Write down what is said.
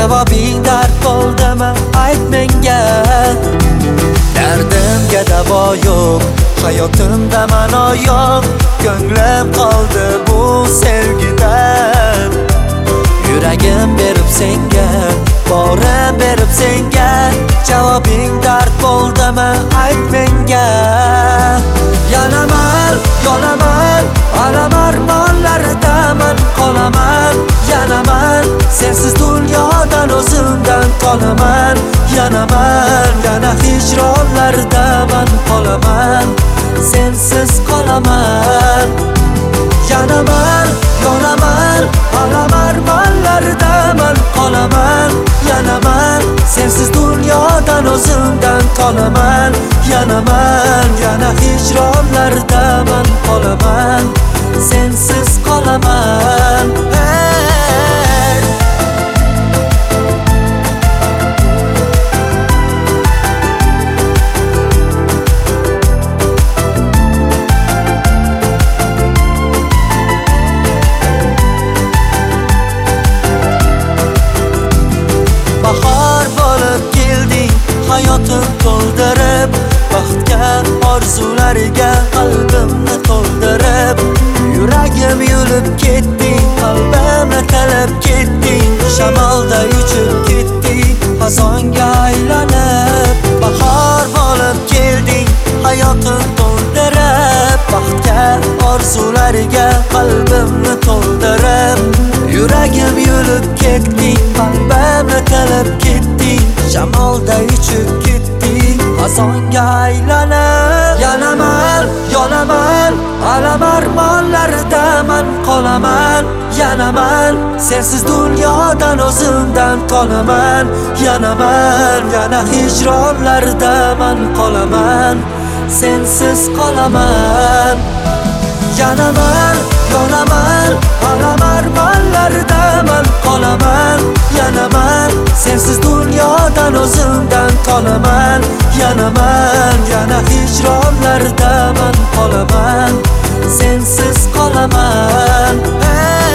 Javobing dard bo'ldimi ayt menga. Dardimga davo yo'q, hayotimda ma'no yo'q. Ko'nglim qoldi bu sevgidan. Yuragim berib senga, borim berib senga. Javobing dard bo'ldimi ayt menga. Yanaman, yonaman, alam armonlaridaman qolaman. Yanaman, sensiz dunyodan o'zimdan qolaman. Yanaman, yana hijronlaridaman qolaman. Sensiz qolaman. Yanaman, yonaman, alam armonlaridaman qolaman. Yanaman, sensiz dunyodan o'zimdan qolaman. Yanaman, yana hijronlaridaman qolaman. Sensiz qolaman. Bahor bo'lib kelding, hayotim to'ldirib, baxtga, orzulariga qalbimni to'ldirib. Yuragim yulib ketding, qalbimni talab ketding. Shamolda uchib ketding, xazonga aylanib. Bahor bo'lib kelding, hayotim to'ldirib, baxtga, orzulariga qalbimni to'ldirib. Yuragim yulib ketding, qalbimni talab ketding. Shamolda uchib ketding, xazonga aylanib. Yanaman, yonaman, alam armonlaridaman qolaman. Yanaman, sensiz dunyodan o'zimdan qolaman. Yanaman, yana hijronlaridaman qolaman. Sensiz qolaman. Yanaman, yonaman, alam armonlaridaman qolaman. Yanaman, sensiz dunyodan o'zimdan qolaman. Yanaman, yana hijronlaridaman qolaman. Sensiz qolaman.